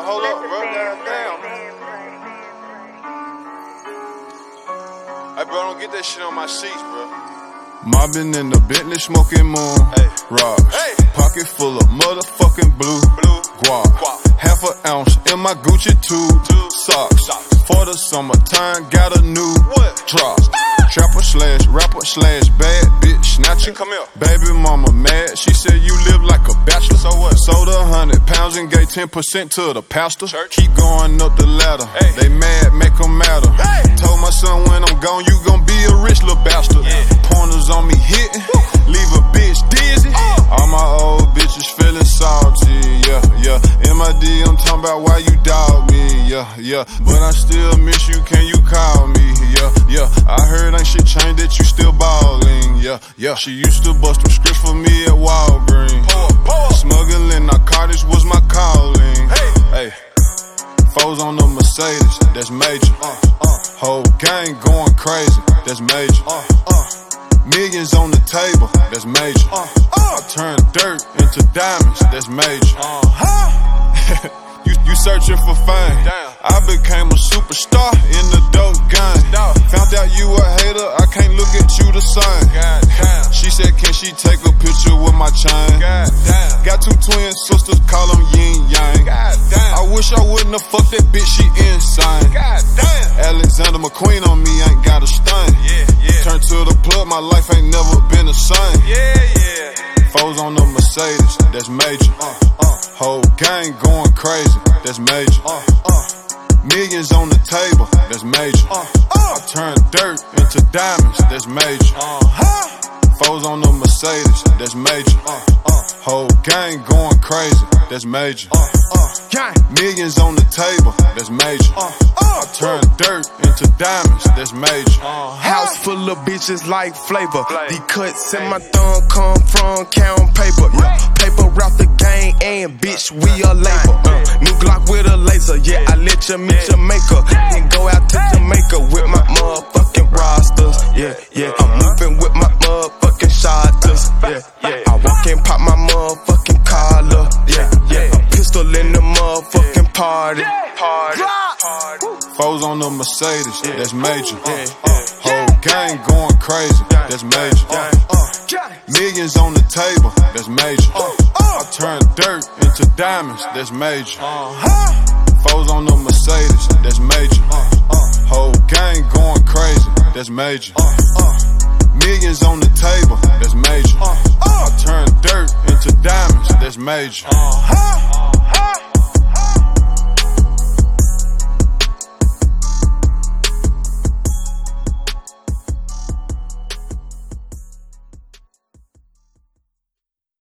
hold up, bro. Damn. Hey, bro, don't get that shit on my sheets, bro. Mobbing in the Bentley, smoking moon. Hey. Rocks. Hey. Pocket full of motherfucking blue. Guap. Half an ounce in my Gucci tube. Socks. For the summertime, got a new drop. Trapper slash rapper slash bad bitch snatcher. Come here. Baby mama mad, she said you live like a bachelor. So what? Sold 100 pounds and gave 10% to the pastor. Church. Keep going up the ladder. Hey. They mad, make them matter. Hey. Told my son when I'm gone, you gon' be a rich little bastard. Yeah. Pointers on me hitting, leave a bitch dizzy. All my old bitches feeling salty, yeah. MID, I'm talking about why you dog me, yeah. But I still miss you, can you call me, yeah. I heard ain't shit changed that you still ballin', yeah. She used to bust them scripts for me at Walgreens. Smuggling narcotics was my calling. Hey. Foes on the Mercedes, that's major. Whole gang going crazy, that's major. Millions on the table, that's major. I turn dirt into diamonds, that's major. You searching for fame. I became a superstar in the dope game. Found out you a hater, I can't look at you the same. She said, can she take a picture with my chain? Got two twin sisters, call them yin yang. I wish I wouldn't have fucked that bitch, she insane. Alexander McQueen on me, ain't got a stain. Turn to the plug, my life ain't never been the same. Foes on the Mercedes, that's major. Whole gang going crazy, that's major. Millions on the table, that's major. I turn dirt into diamonds, that's major. Foes on the Mercedes, that's major. Whole gang going crazy, that's major. Millions on the table, that's major. I turn dirt into diamonds, that's major. House full of bitches like flavor. The cuts in my thumb come from count paper. Paper route the gang and bitch, we a label. New Glock with a laser, yeah, I let you meet your maker. Then go out to Jamaica with my motherfucking rosters. Yeah, I'm moving with my motherfucking shotters. Yeah, I walk and pop my motherfucking collar. Yeah, a pistol in the motherfucking party. Foes on the Mercedes, that's major. Whole gang going crazy, that's major. Millions on the table, that's major. I turn dirt into diamonds, that's major. Foes on the Mercedes, that's major. Whole gang going crazy, that's major. Millions on the table, that's major. I turn dirt into diamonds, that's major.